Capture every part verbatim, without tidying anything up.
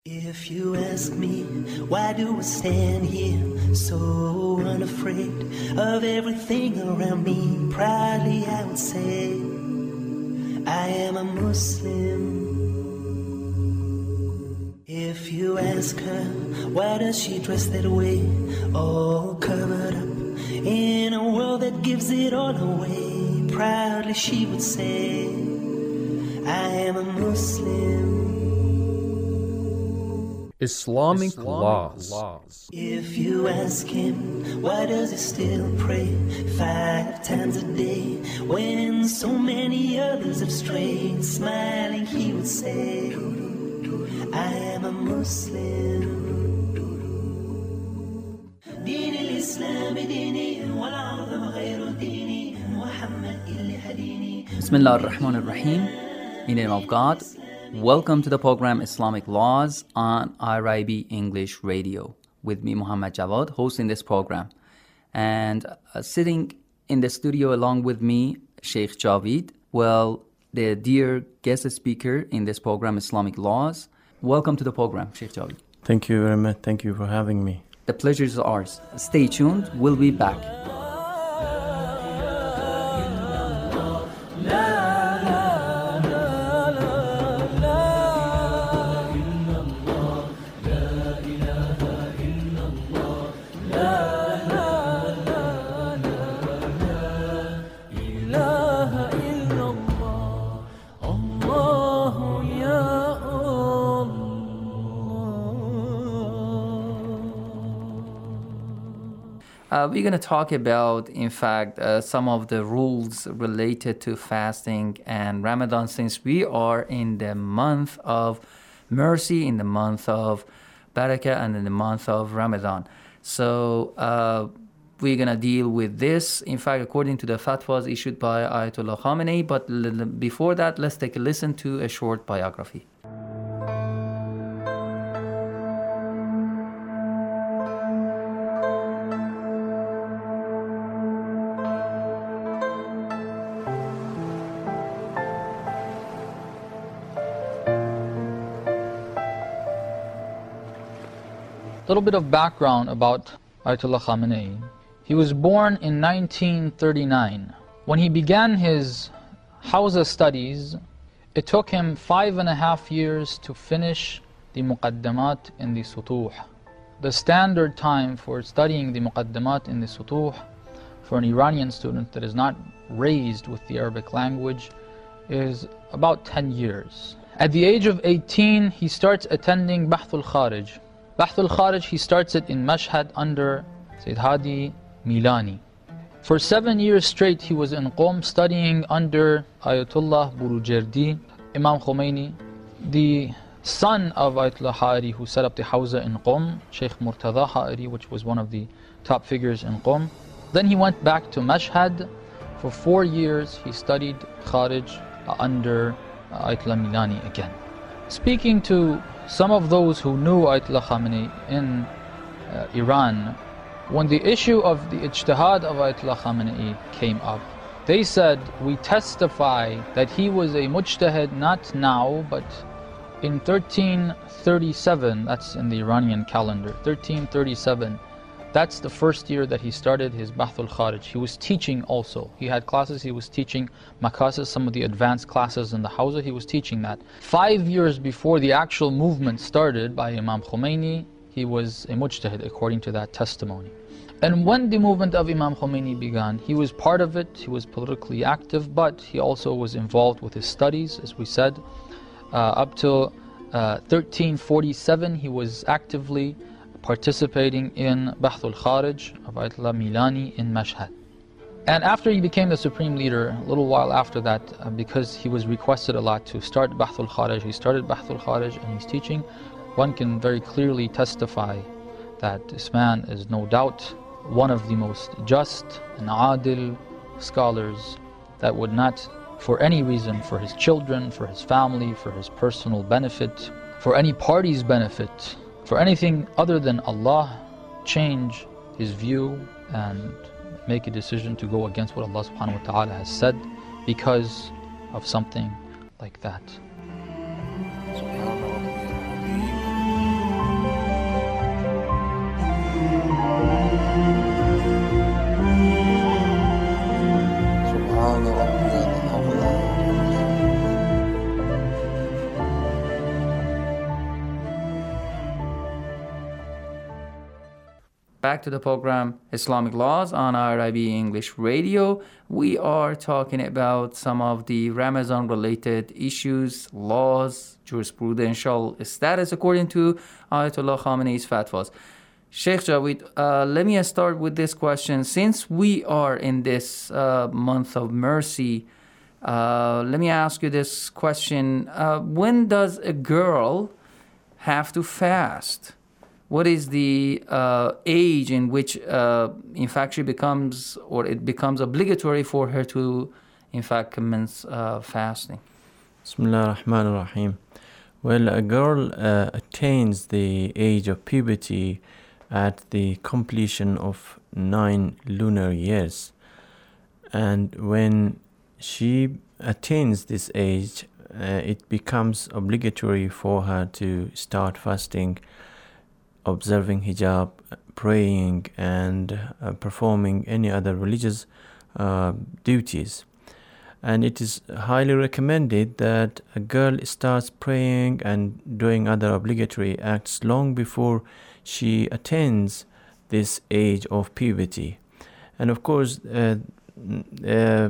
If you ask me, why do I stand here so unafraid of everything around me? Proudly I would say, I am a Muslim. If you ask her, why does she dress that way, all covered up in a world that gives it all away? Proudly she would say, I am a Muslim. Islamic, Islamic laws. laws. If you ask him, why does he still pray five times a day when so many others have strayed? Smiling he would say, I am a Muslim. دين الإسلام ديني والعظم غير ديني محمد اللي هديني. Bismillah ar-Rahman ar-Rahim. In the name of God. Welcome to the program Islamic Laws on I R I B English Radio with me, Muhammad Jawad, hosting this program. And uh, sitting in the studio along with me, Sheikh Javid, well, the dear guest speaker in this program, Islamic Laws. Welcome to the program, Sheikh Javid. Thank you very much. Thank you for having me. The pleasure is ours. Stay tuned. We'll be back. Uh, we're going to talk about, in fact, uh, some of the rules related to fasting and Ramadan, since we are in the month of mercy, in the month of barakah, and in the month of Ramadan. So uh, we're going to deal with this, in fact, according to the fatwas issued by Ayatollah Khamenei. But l- before that, let's take a listen to a short biography. A little bit of background about Ayatollah Khamenei. He was born in nineteen thirty-nine. When he began his Hawza studies, it took him five and a half years to finish the Muqaddamat in the Sutuh. The standard time for studying the Muqaddamat in the Sutuh for an Iranian student that is not raised with the Arabic language is about ten years. At the age of eighteen, he starts attending Bahthul Kharij. Bahthul Kharij, he starts it in Mashhad under Sayyid Hadi Milani. For seven years straight, he was in Qom studying under Ayatollah Burujerdi, Imam Khomeini, the son of Ayatollah Ha'ari, who set up the Hawza in Qom, Sheikh Murtada Ha'ari, which was one of the top figures in Qom. Then he went back to Mashhad. For four years, he studied Kharij under Ayatollah Milani again. Speaking to some of those who knew Ayatollah Khamenei in uh, Iran, when the issue of the ijtihad of Ayatollah Khamenei came up, they said, we testify that he was a mujtahid not now, but in thirteen thirty-seven, that's in the Iranian calendar, thirteen thirty-seven, that's the first year that he started his Bahthul Kharij. He was teaching also. He had classes, he was teaching Makasis, some of the advanced classes in the Hawza, he was teaching that. Five years before the actual movement started by Imam Khomeini, he was a mujtahid according to that testimony. And when the movement of Imam Khomeini began, he was part of it, he was politically active, but he also was involved with his studies, as we said. Uh, up till uh, thirteen forty-seven, he was actively participating in Bahthul Kharij of Ayatollah Milani in Mashhad. And after he became the supreme leader, a little while after that, uh, because he was requested a lot to start Bahthul Kharij, he started Bahthul Kharij and he's teaching. One can very clearly testify that this man is no doubt one of the most just and adil scholars that would not, for any reason, for his children, for his family, for his personal benefit, for any party's benefit, for anything other than Allah, change his view and make a decision to go against what Allah subhanahu wa ta'ala has said because of something like that. back to the program Islamic Laws on R I B English Radio. We are talking about some of the Ramadan related issues, laws, jurisprudential status according to Ayatollah Khamenei's fatwas. Sheikh Javed, uh, let me start with this question. Since we are in this uh, month of mercy, uh, let me ask you this question. Uh, when does a girl have to fast? What is the uh, age in which, uh, in fact, she becomes, or it becomes obligatory for her to, in fact, commence uh, fasting? Bismillah ar-Rahman ar-Rahim. Well, a girl uh, attains the age of puberty at the completion of nine lunar years. And when she attains this age, uh, it becomes obligatory for her to start fasting, observing hijab, praying, and uh, performing any other religious uh, duties. And it is highly recommended that a girl starts praying and doing other obligatory acts long before she attains this age of puberty. And of course, uh, uh, uh,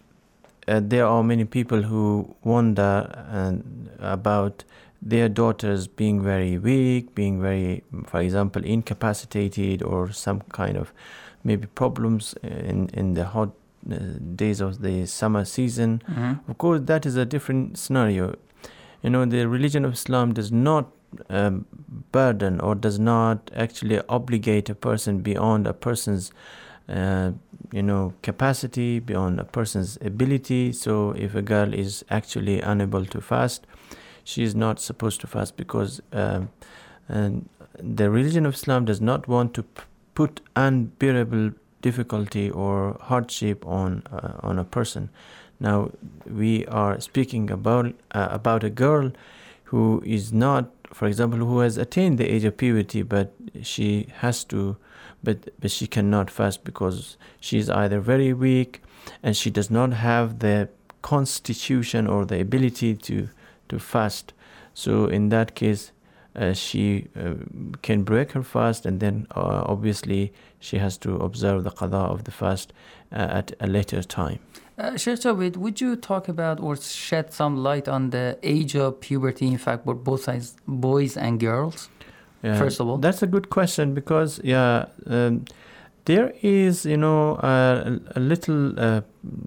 there are many people who wonder uh, about their daughters being very weak, being very, for example, incapacitated, or some kind of maybe problems in, in the hot uh, days of the summer season. Mm-hmm. Of course, that is a different scenario. You know, the religion of Islam does not um, burden or does not actually obligate a person beyond a person's uh, you know, capacity, beyond a person's ability. So if a girl is actually unable to fast, she is not supposed to fast, because uh, and the religion of Islam does not want to p- put unbearable difficulty or hardship on uh, on a person. Now, we are speaking about uh, about a girl who is not, for example, who has attained the age of puberty, but she has to, but but she cannot fast because she is either very weak and she does not have the constitution or the ability to to fast. So in that case, uh, she uh, can break her fast, and then uh, obviously she has to observe the qada of the fast uh, at a later time. Uh, Sheikh Javed, would you talk about or shed some light on the age of puberty, in fact, for both sides, boys and girls? Yeah, first of all, that's a good question, because yeah, um, there is, you know, uh, a little uh,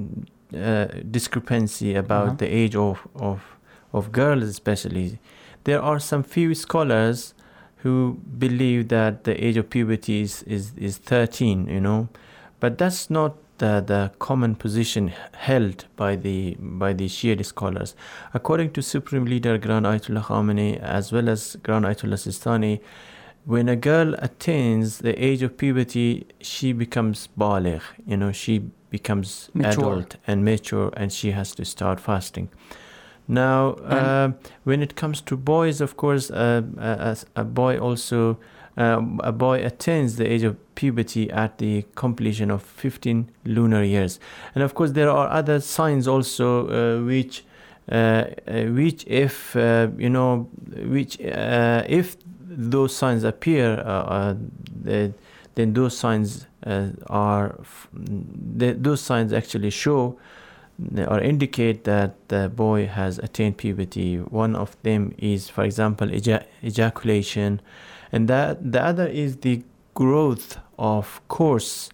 uh, discrepancy about uh-huh. the age of of of girls especially. There are some few scholars who believe that the age of puberty is, is, is thirteen, you know, but that's not the, the common position held by the by the Shia scholars. According to Supreme Leader Grand Ayatollah Khamenei as well as Grand Ayatollah Sistani, when a girl attains the age of puberty, she becomes baligh, you know, she becomes mature. adult and mature, and she has to start fasting. Now, uh, when it comes to boys, of course, uh, a, a boy also, uh, a boy attains the age of puberty at the completion of fifteen lunar years. And of course, there are other signs also, uh, which, uh, uh, which if, uh, you know, which, uh, if those signs appear, uh, uh, the, then those signs uh, are, the, those signs actually show or indicate that the boy has attained puberty. One of them is, for example, eja- ejaculation, and that the other is the growth of coarse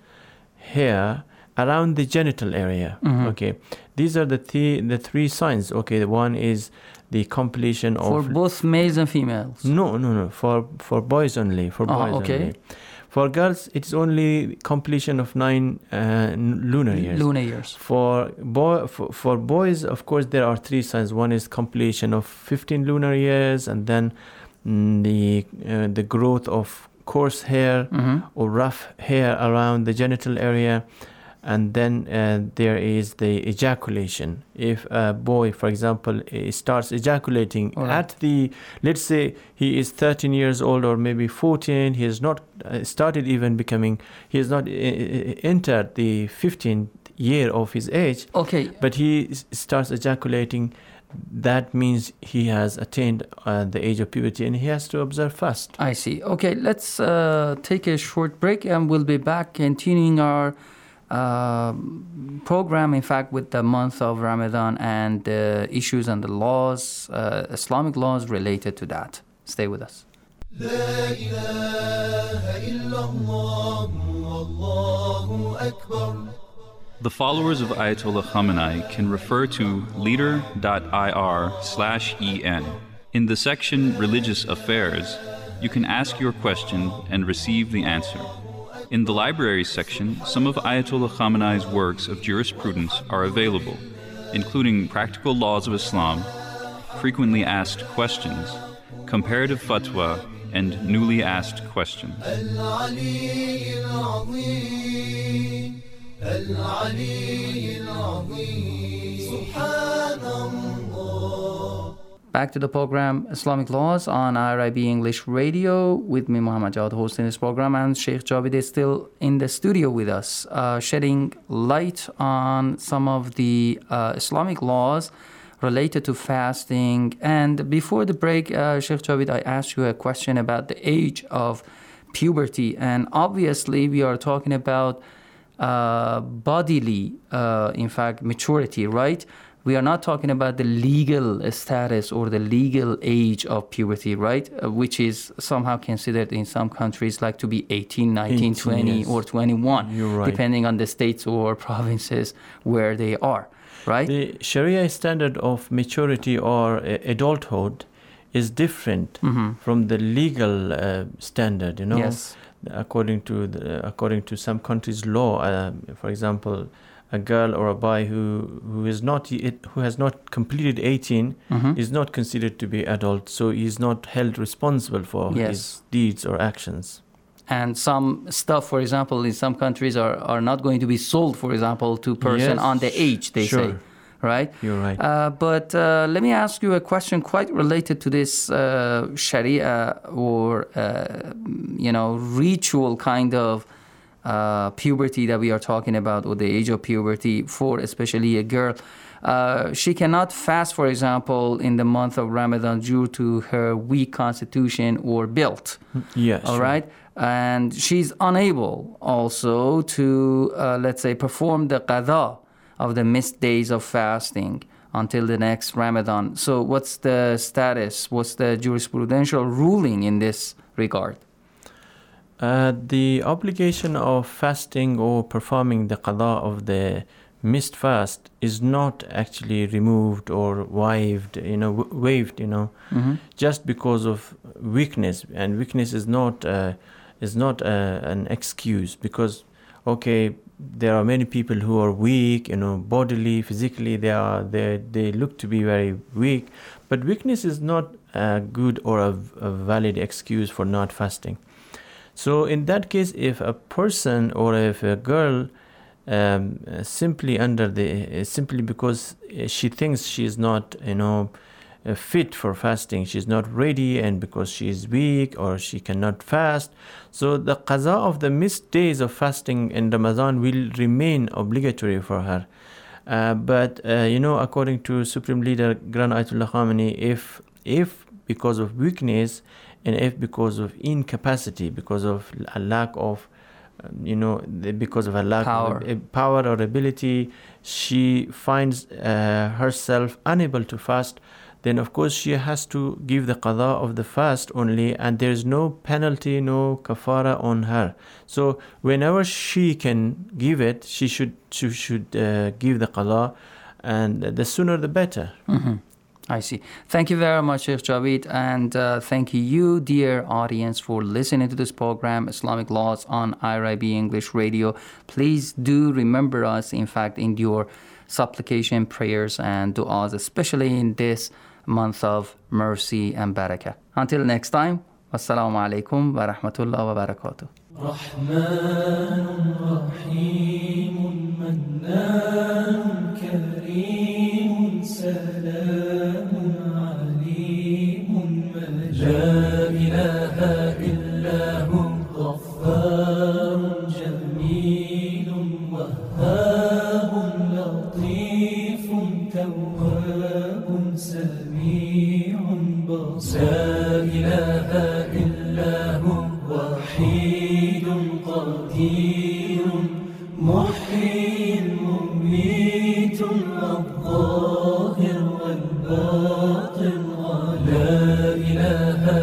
hair around the genital area. Mm-hmm. Okay, these are the th- the three signs. Okay, the one is the completion of for both males and females. No, no, no. For for boys only. For oh, boys okay. only. For girls, it's only completion of nine uh, lunar years. Lunar years. For, boy, for for boys, of course, there are three signs. One is completion of fifteen lunar years, and then mm, the uh, the growth of coarse hair mm-hmm. or rough hair around the genital area, and then uh, there is the ejaculation. If a boy, for example, starts ejaculating right. at the, let's say he is thirteen years old or maybe fourteen, he has not uh, started even becoming, he has not uh, entered the fifteenth year of his age, okay, but he starts ejaculating that means he has attained uh, the age of puberty and he has to observe fast. I see. Okay, let's uh, take a short break and we'll be back continuing our uh, program, in fact, with the month of Ramadan and the issues and the laws, uh, Islamic laws related to that. Stay with us. La ilaha illallah, Allahu Akbar. The followers of Ayatollah Khamenei can refer to leader.ir slash en. In the section Religious Affairs, you can ask your question and receive the answer. In the Libraries section, some of Ayatollah Khamenei's works of jurisprudence are available, including Practical Laws of Islam, Frequently Asked Questions, Comparative Fatwa, and Newly Asked Questions. Back to the program Islamic Laws on I R I B English Radio with me, Muhammad Jawad, hosting this program, and Sheikh Jawed is still in the studio with us, uh, shedding light on some of the uh, Islamic laws related to fasting. And before the break, uh, Sheikh Jawed, I asked you a question about the age of puberty, and obviously we are talking about Uh, bodily, uh, in fact, maturity, right? We are not talking about the legal status or the legal age of puberty, right? Uh, which is somehow considered in some countries like to be eighteen, nineteen, eighteen, twenty, yes. or twenty-one, You're right. depending on the states or provinces where they are, right? The Sharia standard of maturity or uh, adulthood is different Mm-hmm. from the legal uh, standard, you know. Yes. According to the, according to some countries' law, uh, for example, a girl or a boy who, who is not who has not completed eighteen Mm-hmm. is not considered to be adult, so he is not held responsible for Yes. his deeds or actions. And some stuff, for example, in some countries are, are not going to be sold, for example, to person Yes, on the age, they sure. say, right? You're right. Uh, but uh, let me ask you a question quite related to this uh, Sharia or, uh, you know, ritual kind of uh, puberty that we are talking about, or the age of puberty for especially a girl. Uh, she cannot fast, for example, in the month of Ramadan due to her weak constitution or build. Yes. All right. And she's unable also to, uh, let's say, perform the qada of the missed days of fasting until the next Ramadan. So what's the status? What's the jurisprudential ruling in this regard? Uh, the obligation of fasting or performing the qada of the missed fast is not actually removed or waived, you know, w- waived, you know, Mm-hmm. just because of weakness. And weakness is not uh, is not uh, an excuse, because, okay, there are many people who are weak, you know, bodily, physically, they are they they look to be very weak, but weakness is not a good or a, a valid excuse for not fasting. So in that case, if a person or if a girl um, simply under the simply because she thinks she is not, you know, uh, fit for fasting, she's not ready, and because she is weak or she cannot fast, so the qaza of the missed days of fasting in Ramadan will remain obligatory for her. Uh, but uh, you know, according to Supreme Leader Grand Ayatollah Khamenei, if if because of weakness and if because of incapacity, because of a lack of um, you know, the, because of a lack Power. of uh, power or ability, she finds uh, herself unable to fast, then of course she has to give the qada of the fast only, and there is no penalty, no kafara on her. So whenever she can give it, she should she should uh, give the qada, and the sooner the better. Mm-hmm. I see. Thank you very much, Sheikh Jawed, and uh, thank you, dear audience, for listening to this program, Islamic Laws on I R I B English Radio. Please do remember us, in fact, in your supplication, prayers, and du'as, especially in this month of mercy and barakah. Until next time, wassalamu alaikum wa rahmatullah wa barakatuh. رحمن رحيم منان كريم سلام عليم مجيد لا إله إلا هو غفار جميل وهاب لطيف تواب سميع بصير لا إله إلا هو وحيد قدير محيي مميت الظاهر والباطن لا إله